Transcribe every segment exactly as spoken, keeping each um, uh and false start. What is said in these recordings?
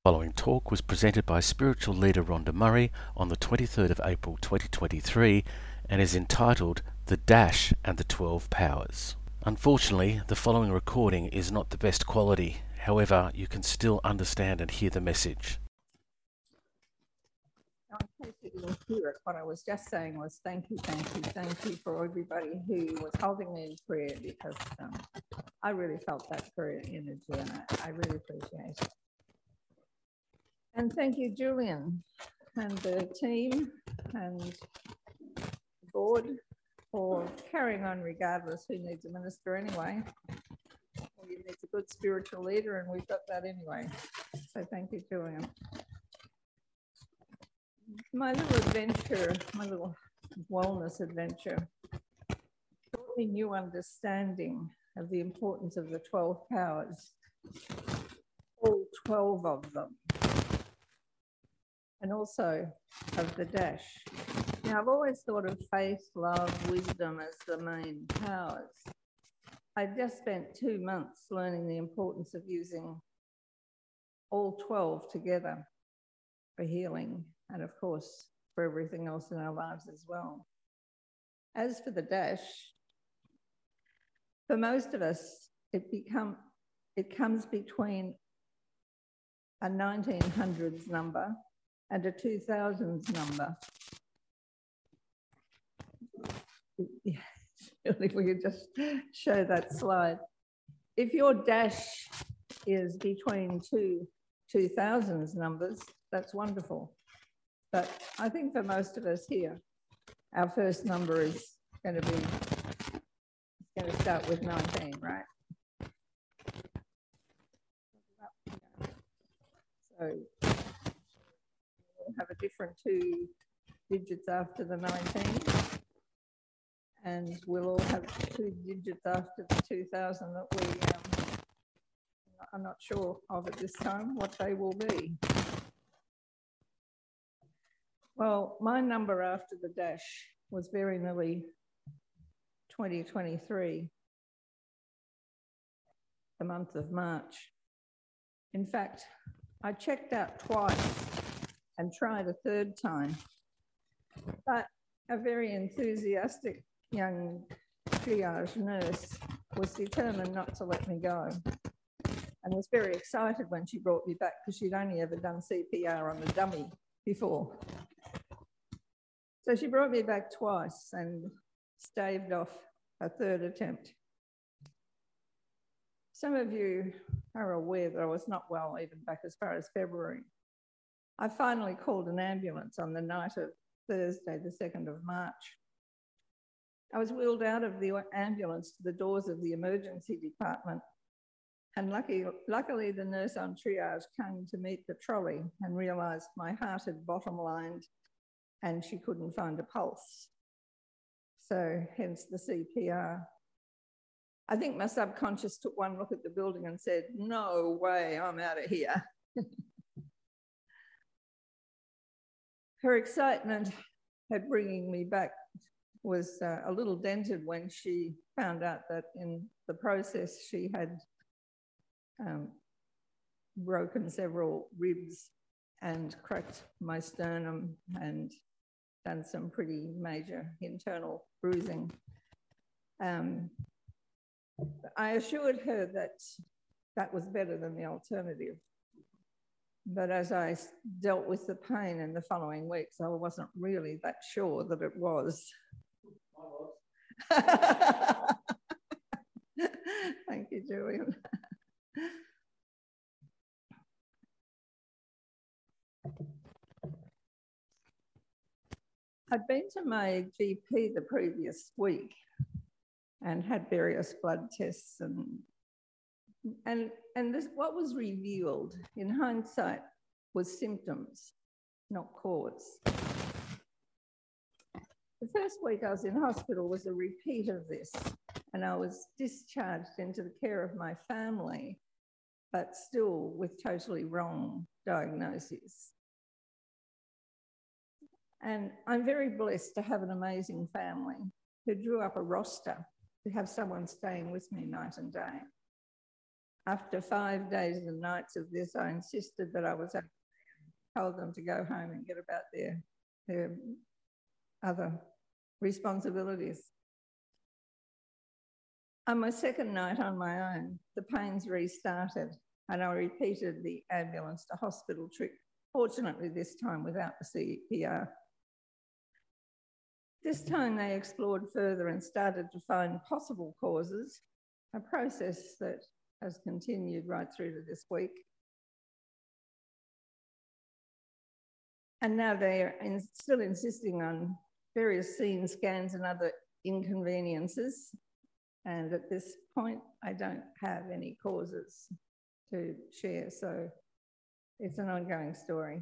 The following talk was presented by spiritual leader Rhonda Murray on the twenty-third of April twenty twenty-three and is entitled The Dash and the Twelve Powers. Unfortunately, the following recording is not the best quality. However, you can still understand and hear the message. Now, in case you didn't hear it, what I was just saying was thank you, thank you, thank you for everybody who was holding me in prayer, because um, I really felt that prayer energy and I, I really appreciate it. And thank you, Julian, and the team and the board for carrying on regardless who needs a minister anyway. All you need is a good spiritual leader, and we've got that anyway. So thank you, Julian. My little adventure, my little wellness adventure, taught me new understanding of the importance of the twelve powers, all twelve of them, and also of the dash. Now, I've always thought of faith, love, wisdom as the main powers. I just spent two months learning the importance of using all twelve together for healing, and of course, for everything else in our lives as well. As for the dash, for most of us, it become it comes between a nineteen hundreds number and a two thousands number. If we could just show that slide. If your dash is between two two thousands numbers, that's wonderful. But I think for most of us here, our first number is going to be, it's going to start with nineteen, right? So we'll have a different two digits after the nineteen, and we'll all have two digits after the two thousand that we, um, I'm not sure of at this time what they will be. Well, my number after the dash was very nearly twenty twenty-three, the month of March. In fact, I checked out twice and tried a third time, but a very enthusiastic young triage nurse was determined not to let me go, and was very excited when she brought me back, because she'd only ever done C P R on the dummy before. So she brought me back twice and staved off a third attempt. Some of you are aware that I was not well even back as far as February. I finally called an ambulance on the night of Thursday, the second of March. I was wheeled out of the ambulance to the doors of the emergency department, and lucky, luckily the nurse on triage came to meet the trolley and realised my heart had bottom lined and she couldn't find a pulse. So hence the C P R. I think my subconscious took one look at the building and said, no way, I'm out of here. Her excitement at bringing me back was uh, a little dented when she found out that in the process she had um, broken several ribs and cracked my sternum and done some pretty major internal bruising. Um, I assured her that that was better than the alternative. But as I dealt with the pain in the following weeks, I wasn't really that sure that it was. I was. Thank you, Julian. I'd been to my G P the previous week and had various blood tests, and and and this, what was revealed in hindsight was symptoms, not cause. The first week I was in hospital was a repeat of this, and I was discharged into the care of my family, but still with totally wrong diagnoses. And I'm very blessed to have an amazing family who drew up a roster to have someone staying with me night and day. After five days and nights of this, I insisted that I was okay and told them to go home and get about their, their other responsibilities. On my second night on my own, the pains restarted and I repeated the ambulance to hospital trick, fortunately this time without the C P R. This time they explored further and started to find possible causes, a process that has continued right through to this week. And now they are in, still insisting on various scene scans and other inconveniences. And at this point, I don't have any causes to share, so it's an ongoing story.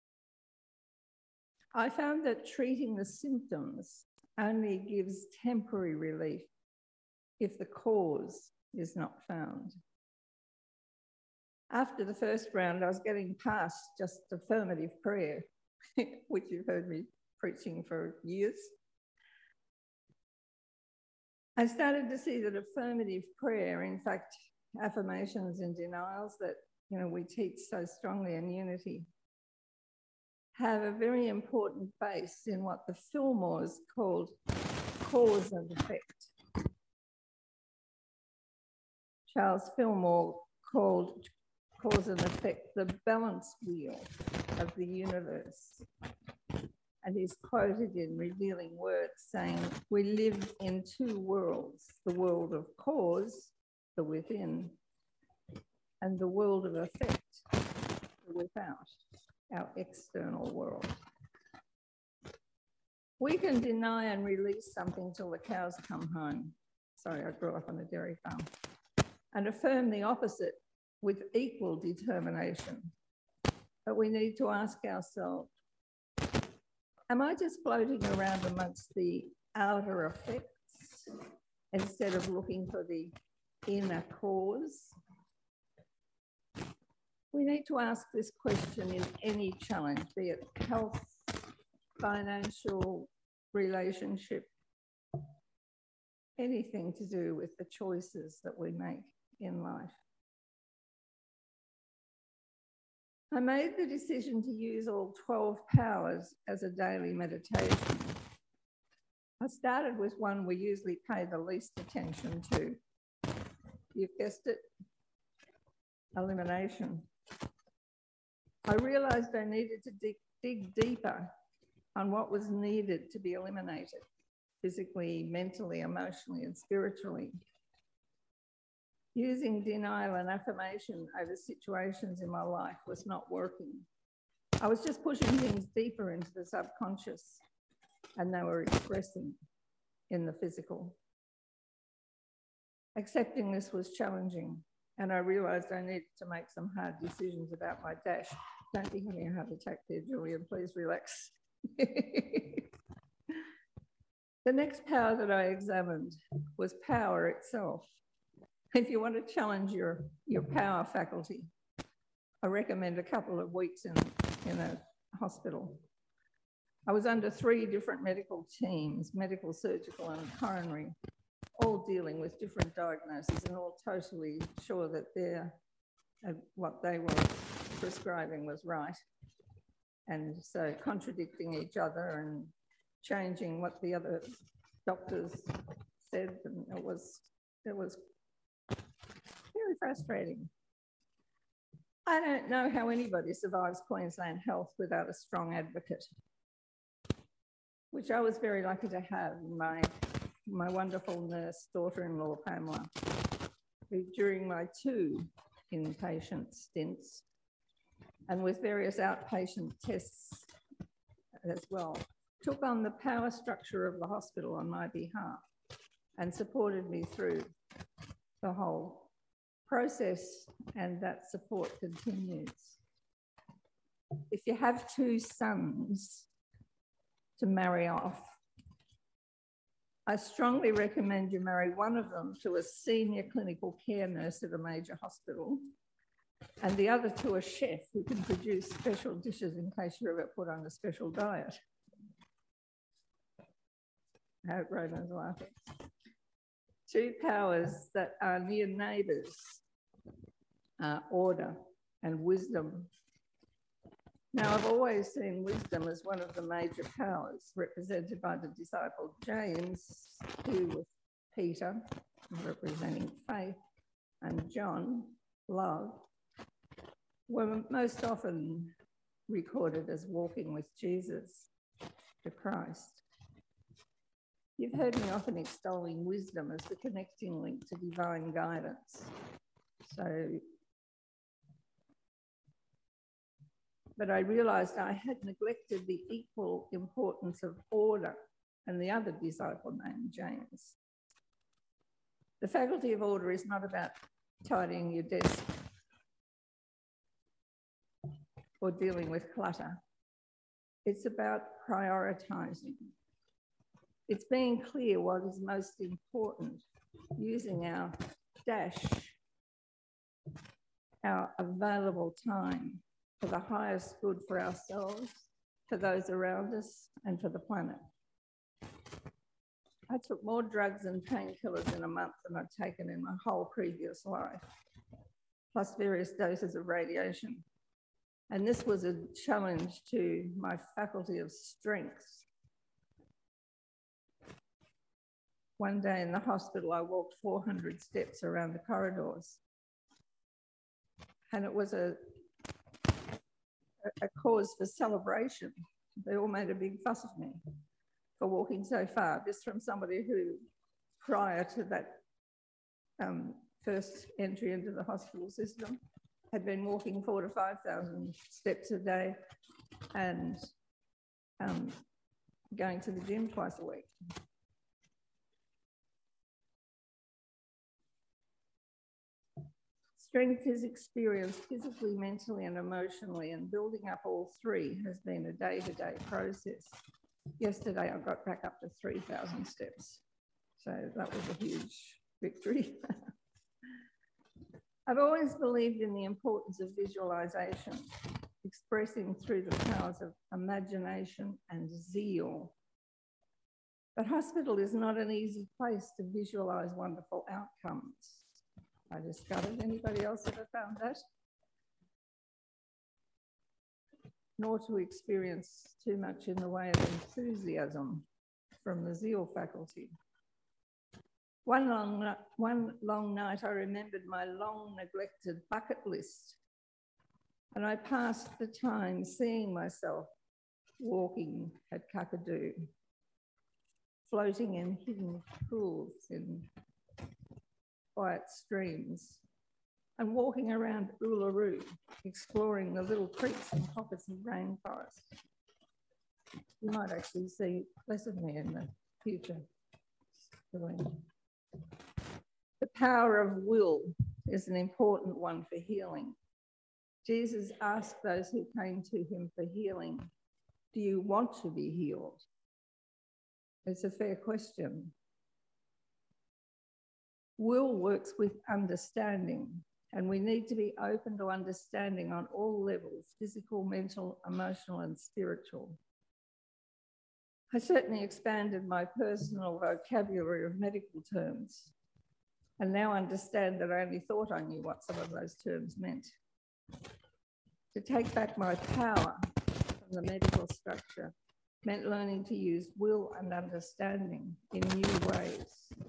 I found that treating the symptoms only gives temporary relief if the cause is not found. After the first round, I was getting past just affirmative prayer, which you've heard me preaching for years. I started to see that affirmative prayer, in fact, affirmations and denials that, you know, we teach so strongly in Unity, have a very important base in what the Fillmores called cause and effect. Charles Fillmore called cause and effect the balance wheel of the universe. And he's quoted in Revealing Words saying, we live in two worlds, the world of cause, the within, and the world of effect, the without, our external world. We can deny and release something till the cows come home. Sorry, I grew up on a dairy farm. And affirm the opposite with equal determination. But we need to ask ourselves, am I just floating around amongst the outer effects instead of looking for the inner cause? We need to ask this question in any challenge, be it health, financial, relationship, anything to do with the choices that we make in life. I made the decision to use all twelve powers as a daily meditation. I started with one we usually pay the least attention to. You've guessed it, elimination. I realized I needed to dig, dig deeper on what was needed to be eliminated, physically, mentally, emotionally, and spiritually. Using denial and affirmation over situations in my life was not working. I was just pushing things deeper into the subconscious, and they were expressing in the physical. Accepting this was challenging, and I realized I needed to make some hard decisions about my dash. Don't be having a heart attack there, Julian, please relax. The next power that I examined was power itself. If you want to challenge your, your power faculty, I recommend a couple of weeks in, in a hospital. I was under three different medical teams, medical, surgical, and coronary, all dealing with different diagnoses and all totally sure that their, uh, what they were prescribing was right. And so contradicting each other and changing what the other doctors said, and it was, it was very frustrating. I don't know how anybody survives Queensland Health without a strong advocate, which I was very lucky to have in my, my wonderful nurse daughter-in-law, Pamela, who during my two inpatient stints and with various outpatient tests as well, took on the power structure of the hospital on my behalf and supported me through the whole process, and that support continues. If you have two sons to marry off, I strongly recommend you marry one of them to a senior clinical care nurse at a major hospital and the other to a chef who can produce special dishes in case you're ever put on a special diet. I hope Roland's laughing. Two powers that are near neighbours uh, order and wisdom. Now, I've always seen wisdom as one of the major powers, represented by the disciple James, who was Peter, representing faith, and John, love, were most often recorded as walking with Jesus to Christ. You've heard me often extolling wisdom as the connecting link to divine guidance. So, but I realised I had neglected the equal importance of order and the other disciple named James. The faculty of order is not about tidying your desk or dealing with clutter. It's about prioritising. It's being clear what is most important, using our dash, our available time for the highest good for ourselves, for those around us, and for the planet. I took more drugs and painkillers in a month than I'd taken in my whole previous life, plus various doses of radiation. And this was a challenge to my faculty of strength. One day in the hospital, I walked four hundred steps around the corridors. And it was a, a cause for celebration. They all made a big fuss of me for walking so far, just from somebody who, prior to that um, first entry into the hospital system, had been walking four to five thousand steps a day and um, going to the gym twice a week. Strength is experienced physically, mentally, and emotionally, and building up all three has been a day-to-day process. Yesterday, I got back up to three thousand steps, so that was a huge victory. I've always believed in the importance of visualization, expressing through the powers of imagination and zeal. But hospital is not an easy place to visualize wonderful outcomes. I discovered. Anybody else ever found that? Nor to experience too much in the way of enthusiasm from the zeal faculty. One long, one long night, I remembered my long neglected bucket list, and I passed the time seeing myself walking at Kakadu, floating in hidden pools in quiet streams, and walking around Uluru, exploring the little creeks and pockets of rainforest. You might actually see less of me in the future. The power of will is an important one for healing. Jesus asked those who came to him for healing, do you want to be healed? It's a fair question. Will works with understanding, and we need to be open to understanding on all levels, physical, mental, emotional, and spiritual. I certainly expanded my personal vocabulary of medical terms, and now understand that I only thought I knew what some of those terms meant. To take back my power from the medical structure meant learning to use will and understanding in new ways.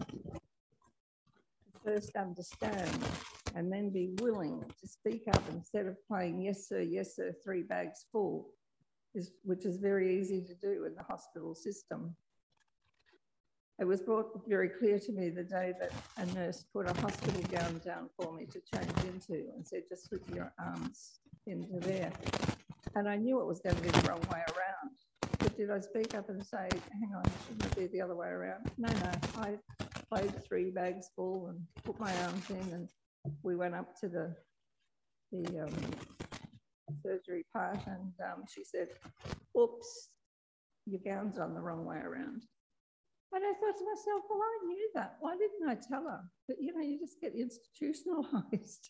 First understand and then be willing to speak up instead of playing yes sir, yes sir, three bags full, is, which is very easy to do in the hospital system. It was brought very clear to me the day that a nurse put a hospital gown down for me to change into and said, just slip your arms into there. And I knew it was going to be the wrong way around. But did I speak up and say, hang on, shouldn't it be the other way around? No, no, I played three bags full and put my arms in, and we went up to the, the um, surgery part, and um, she said, oops, your gown's on the wrong way around. And I thought to myself, well, I knew that. Why didn't I tell her? But, you know, you just get institutionalized.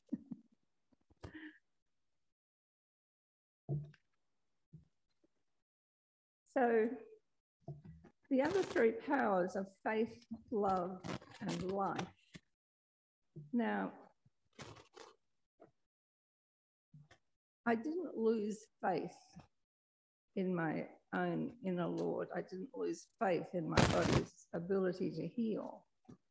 So the other three powers are faith, love, and life. Now, I didn't lose faith in my own inner Lord. I didn't lose faith in my body's ability to heal.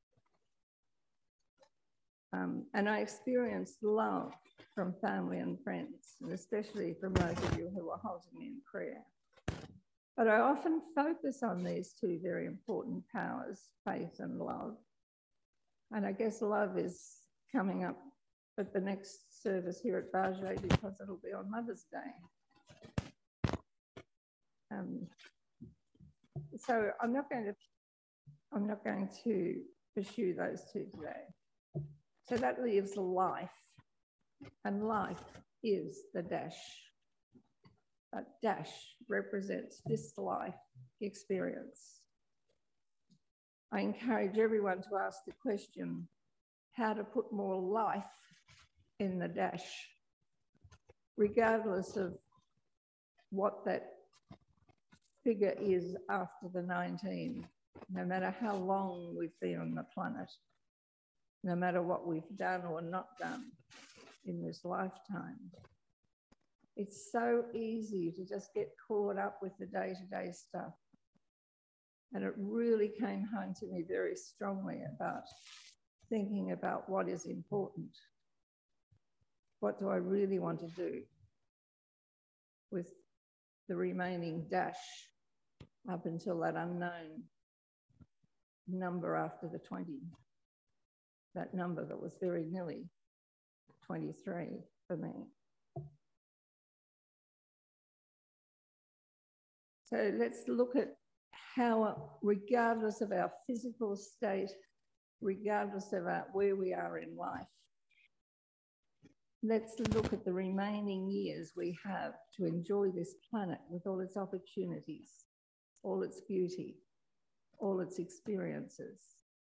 Um, and I experienced love from family and friends, and especially from those of you who were holding me in prayer. But I often focus on these two very important powers, faith and love. And I guess love is coming up at the next service here at Barget because it'll be on Mother's Day. Um, so I'm not going to, I'm not going to pursue those two today. So that leaves life, and life is the dash. That dash represents this life experience. I encourage everyone to ask the question, how to put more life in the dash, regardless of what that figure is after the nineteen, no matter how long we've been on the planet, no matter what we've done or not done in this lifetime. It's so easy to just get caught up with the day-to-day stuff. And it really came home to me very strongly about thinking about what is important. What do I really want to do with the remaining dash up until that unknown number after the twenty, that number that was very nearly twenty-three for me. So let's look at how, regardless of our physical state, regardless of our, where we are in life, let's look at the remaining years we have to enjoy this planet with all its opportunities, all its beauty, all its experiences.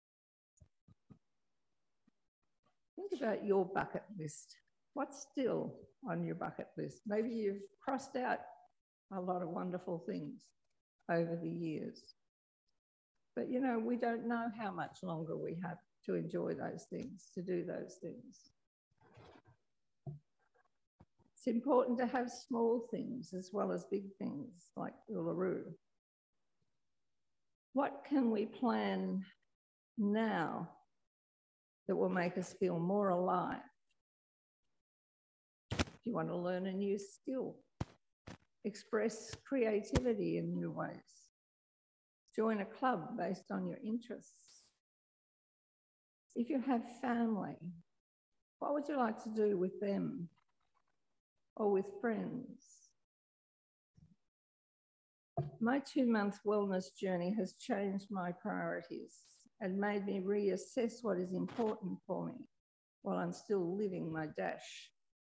Think about your bucket list. What's still on your bucket list? Maybe you've crossed out a lot of wonderful things over the years. But, you know, we don't know how much longer we have to enjoy those things, to do those things. It's important to have small things as well as big things like Uluru. What can we plan now that will make us feel more alive? If you want to learn a new skill, express creativity in new ways, join a club based on your interests. If you have family, what would you like to do with them or with friends? My two-month wellness journey has changed my priorities and made me reassess what is important for me while I'm still living my dash.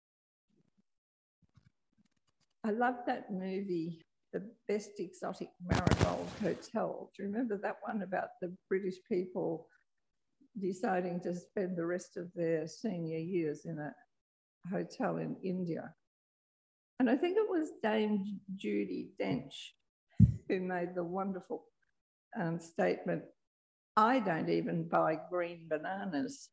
I love that movie, The Best Exotic Marigold Hotel. Do you remember that one about the British people deciding to spend the rest of their senior years in a hotel in India? And I think it was Dame Judi Dench who made the wonderful um, statement, I don't even buy green bananas.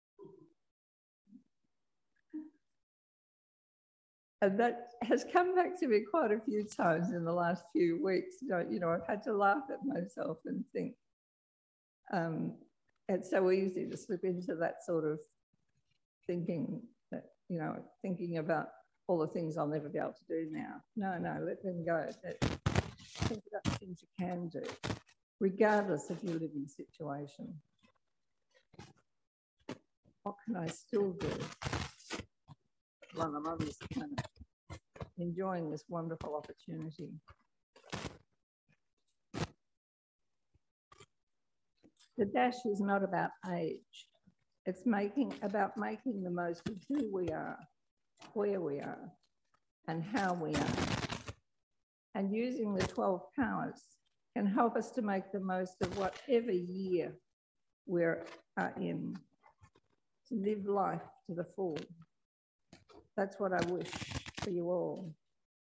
And that has come back to me quite a few times in the last few weeks. You know, you know I've had to laugh at myself and think, um, it's so easy to slip into that sort of thinking, that, you know, thinking about all the things I'll never be able to do now. No, no, let them go. Think about the things you can do, regardless of your living situation. What can I still do while I'm on this planet, enjoying this wonderful opportunity? The dash is not about age. It's making about making the most of who we are, where we are, and how we are. And using the twelve powers can help us to make the most of whatever year we're uh, in, to live life to the full. That's what I wish for you all.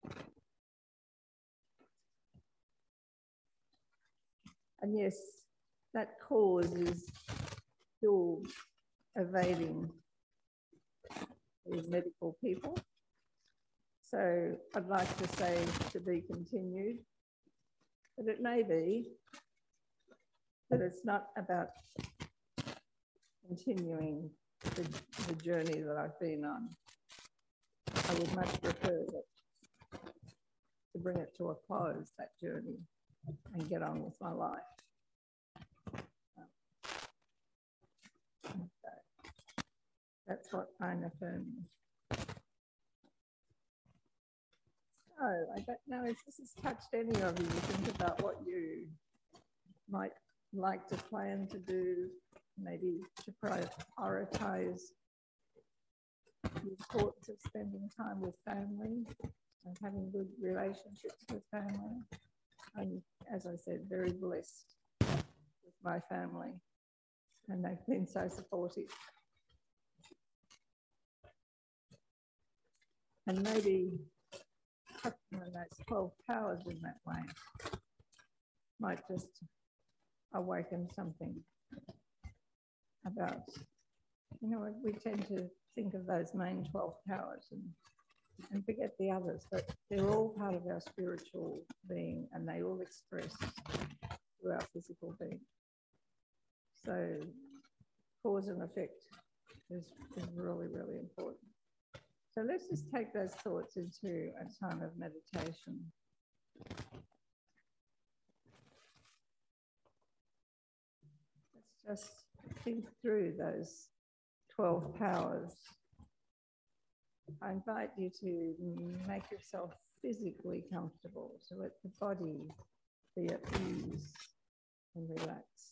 And yes, that cause is still evading these medical people. So I'd like to say to be continued, but it may be that it's not about continuing the, the journey that I've been on. I would much prefer that, to bring it to a close, that journey, and get on with my life. Okay. That's what I'm affirming. So I don't know if this has touched any of you. Think about what you might like to plan to do, maybe to prioritize the importance of spending time with family and having good relationships with family. I'm, as I said, very blessed with my family, and they've been so supportive. And maybe touching on those twelve powers in that way might just awaken something about, you know, we tend to think of those main twelve powers and, and forget the others, but they're all part of our spiritual being and they all express through our physical being. So cause and effect is, is really, really important. So let's just take those thoughts into a time of meditation. Let's just think through those twelve powers. I invite you to make yourself physically comfortable, so let the body be at ease and relaxed.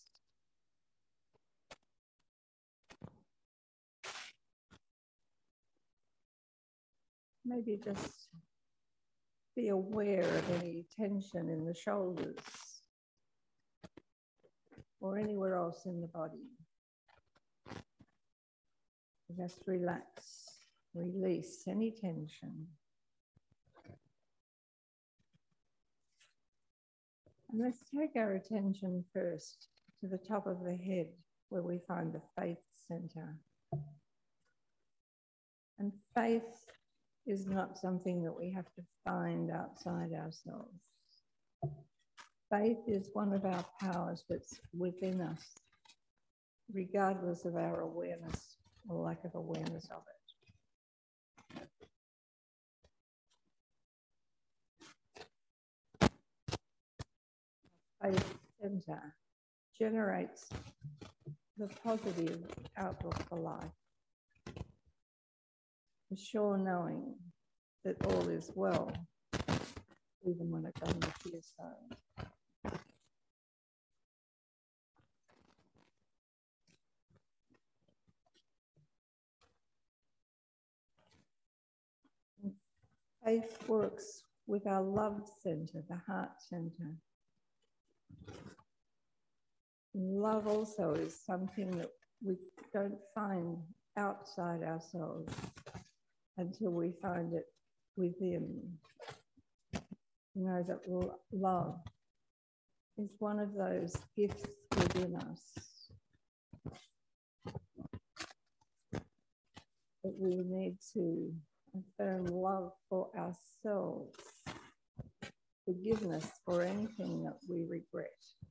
Maybe just be aware of any tension in the shoulders or anywhere else in the body. Just relax, release any tension. And let's take our attention first to the top of the head where we find the faith center. And faith is not something that we have to find outside ourselves. Faith is one of our powers that's within us, regardless of our awareness or lack of awareness of it. Faith center generates the positive outlook for life. The sure knowing that all is well, even when it doesn't appear so. Faith works with our love center, the heart center. Love also is something that we don't find outside ourselves until we find it within. You know that love is one of those gifts within us that we need to affirm love for ourselves, forgiveness for anything that we regret,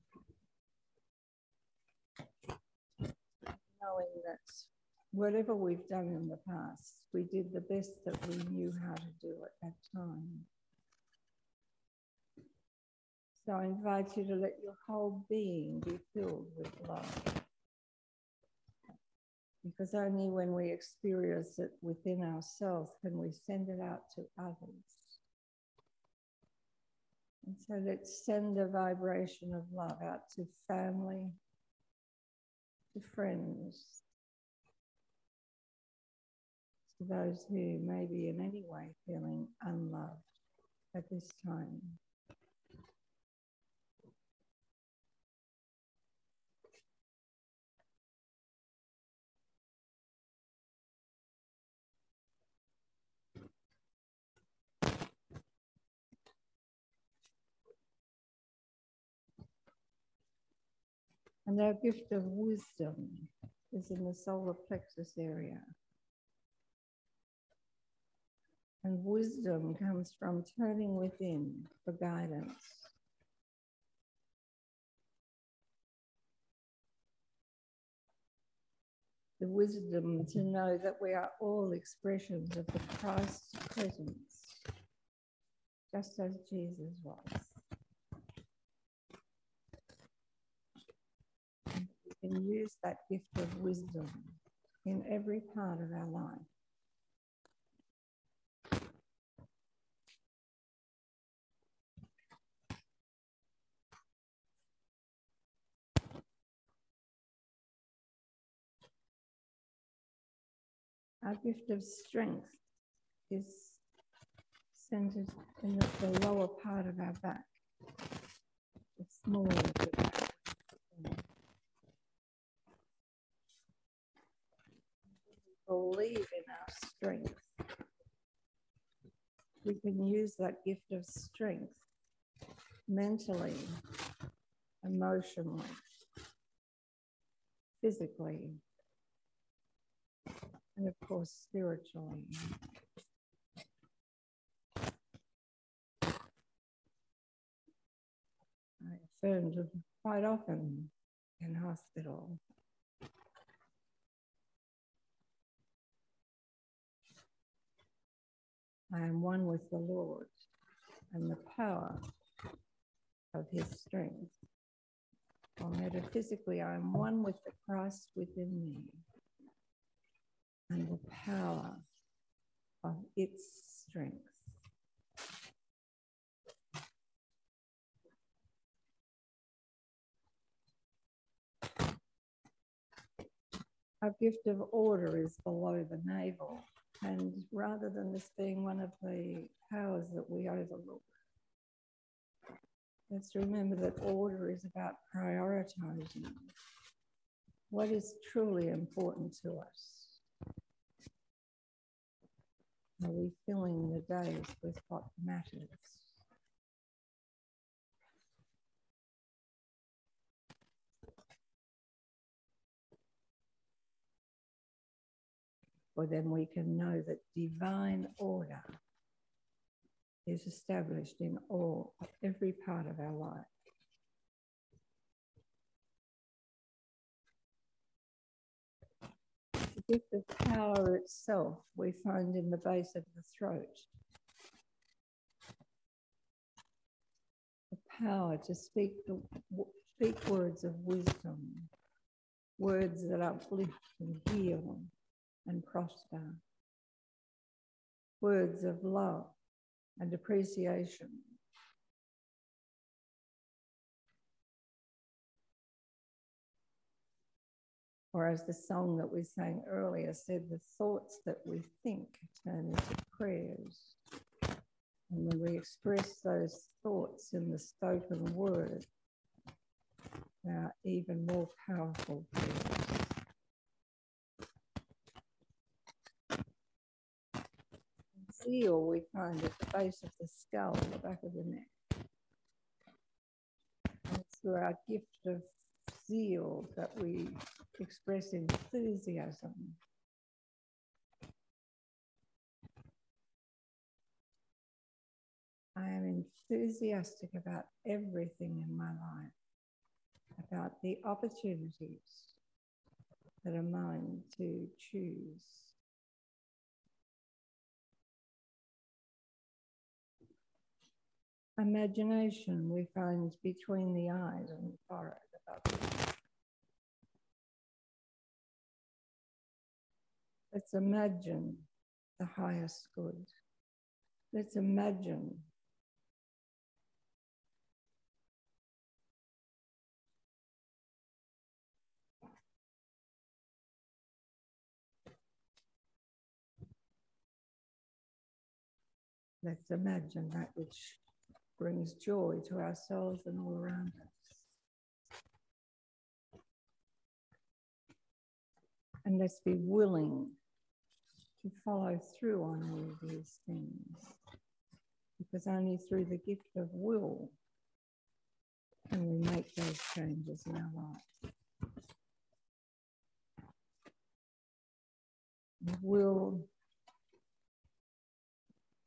knowing that whatever we've done in the past, we did the best that we knew how to do at that time. So I invite you to let your whole being be filled with love. Because only when we experience it within ourselves can we send it out to others. And so let's send a vibration of love out to family, to friends, to those who may be in any way feeling unloved at this time. And our gift of wisdom is in the solar plexus area. And wisdom comes from turning within for guidance. The wisdom to know that we are all expressions of the Christ's presence, just as Jesus was. And we can use that gift of wisdom in every part of our life. Our gift of strength is centered in the, the lower part of our back, the small of the back. Believe in our strength. We can use that gift of strength mentally, emotionally, physically, and of course, spiritually. I affirmed quite often in hospital. I am one with the Lord and the power of his strength. Or metaphysically, I am one with the Christ within me and the power of its strength. Our gift of order is below the navel, and rather than this being one of the powers that we overlook, let's remember that order is about prioritizing what is truly important to us. Are we filling the days with what matters? For then we can know that divine order is established in all, every part of our life. The gift of power itself we find in the base of the throat. The power to speak, the, speak words of wisdom, words that uplift and heal and prosper, words of love and appreciation. Or as the song that we sang earlier said, the thoughts that we think turn into prayers. And when we express those thoughts in the spoken word, they are even more powerful prayers. Zeal we find at the base of the skull, the back of the neck. And it's through our gift of zeal that we express enthusiasm. I am enthusiastic about everything in my life, about the opportunities that are mine to choose. Imagination we find between the eyes and the forehead above the eye. Let's imagine the highest good. Let's imagine Let's imagine that which brings joy to ourselves and all around us. And let's be willing to follow through on all of these things, because only through the gift of will can we make those changes in our life. The will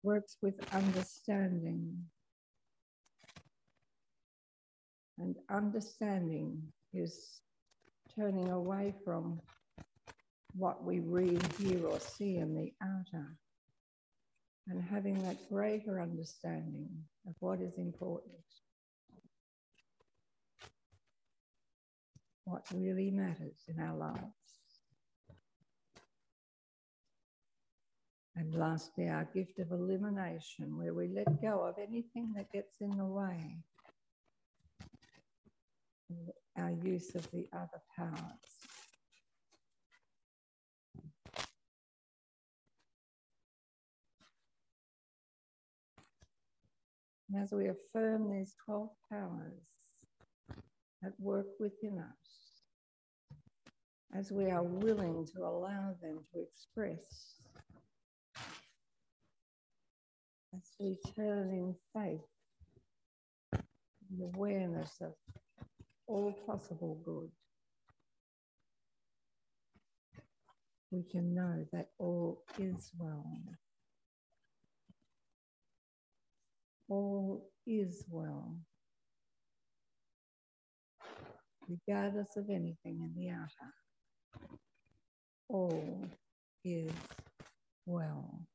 works with understanding. And understanding is turning away from what we read, hear, or see in the outer, and having that greater understanding of what is important, what really matters in our lives. And lastly, our gift of elimination, where we let go of anything that gets in the way of our use of the other powers. And as we affirm these twelve powers that work within us, as we are willing to allow them to express, as we turn in faith, the awareness of all possible good, we can know that all is well. All is well, regardless of anything in the outer. All is well.